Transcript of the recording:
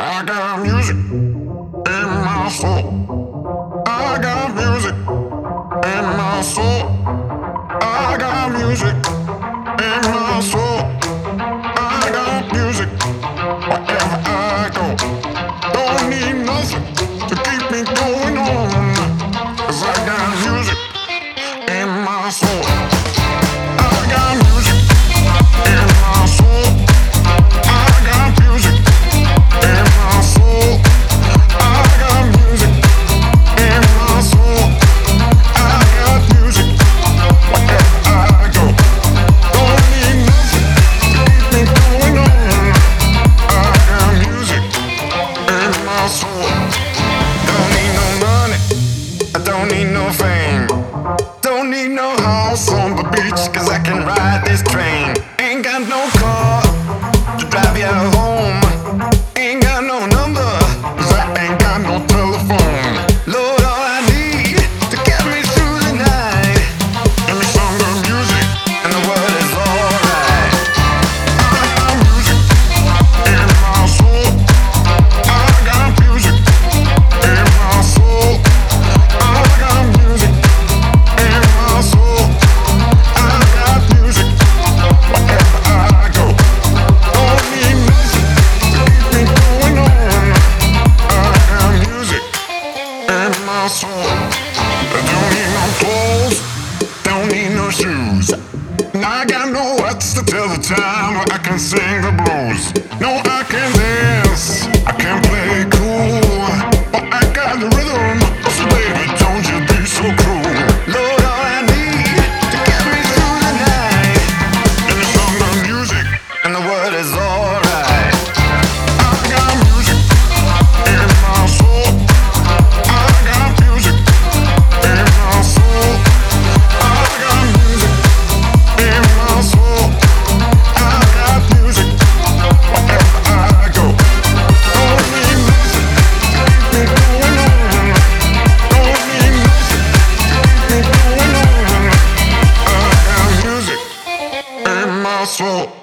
I got music in my soul. I got music in my soul. I got music in my soul. I got music wherever I go. Don't need nothing to keep me going on. 'Cause I got music in my soul. I got music in my soul. I got music in my soul. I got music in my soul. I got music wherever I go. Don't need nothing to keep me going on. I got music in my soul. Don't need no money. I don't need no fame. Don't need no house on the beach, 'cause I can ride this train. Ain't got no car to drive you home. Ain't got no number, 'cause I ain't got no telephone. Lord, all I need to get me through the night. Give me some good music, and the world is alright. I got music in my soul. I got music in my soul. I got music in my soul. I got music wherever I go. Don't need nothing to keep me going on. I got music in my soul. I don't need no clothes, don't need no shoes. And I got no words to tell the time I can sing the blues. No, I can dance, I can play cool, but I got the rhythm. So baby, don't you be so cruel. Lord, all I need to get me through the night. Give me some good music, and the world is alright. I got music in my soul. I got music in my soul. I got music in my soul. I got music wherever I go. Don't need nothing to keep me going on. Don't need nothing to keep me going on. I got music in my soul.